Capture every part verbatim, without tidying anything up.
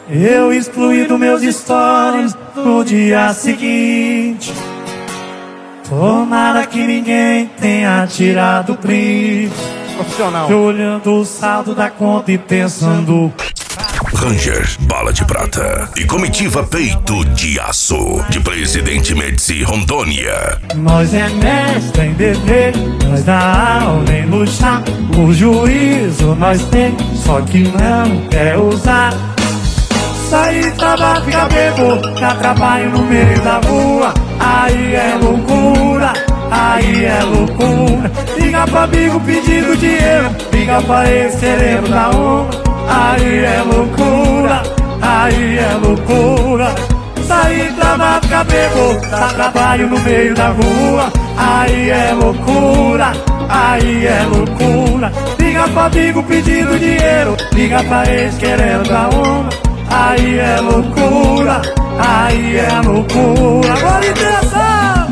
Eu excluí dos meus stories no dia seguinte. Tomara que ninguém tenha tirado print. Profissional. Eu olhando o saldo da conta e pensando: Ranger, bala de prata e comitiva peito de aço, de Presidente Médici, Rondônia. nós é mestre em dever, nós dá aula em luxar. O juízo nós tem, só que não quer usar. Sair, trabalhar, ficar bebo, dá trabalho no meio da rua. Aí é loucura, aí é loucura. Liga pra amigo pedindo dinheiro, liga pra ex querendo dar uma. Aí é loucura, aí é loucura. Sair, trabalhar, ficar bebo, dá trabalho no meio da rua. Aí é loucura, aí é loucura. Liga pra amigo pedindo dinheiro, liga pra ex querendo dar uma. Aí é loucura, aí é loucura. Agora interessa!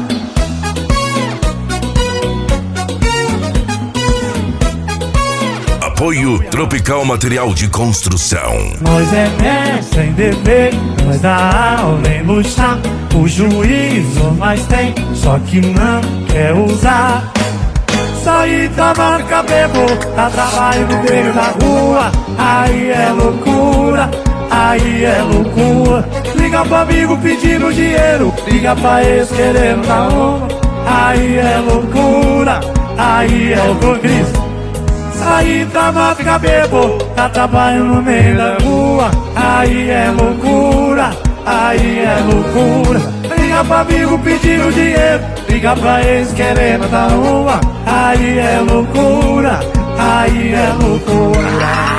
Apoio Tropical Material de Construção. Nós é mestre em dever, nós dá aula em luxar. O juízo nós tem, só que não quer usar. Sair, trabalhar, ficar bebo, dá trabalho no meio da rua. Aí é loucura, aí é loucura. Liga pro amigo pedindo dinheiro, liga pra ex querendo dar uma. Aí é loucura, aí é loucura. Sair, trabalhar, ficar bebo, dá trabalho no meio da rua. Aí é loucura, aí é loucura. Liga pra amigo pedindo dinheiro, liga pra ex querendo dar uma. Aí é loucura, aí é loucura.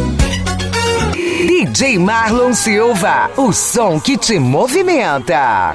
D J Marlon Silva, o som que te movimenta.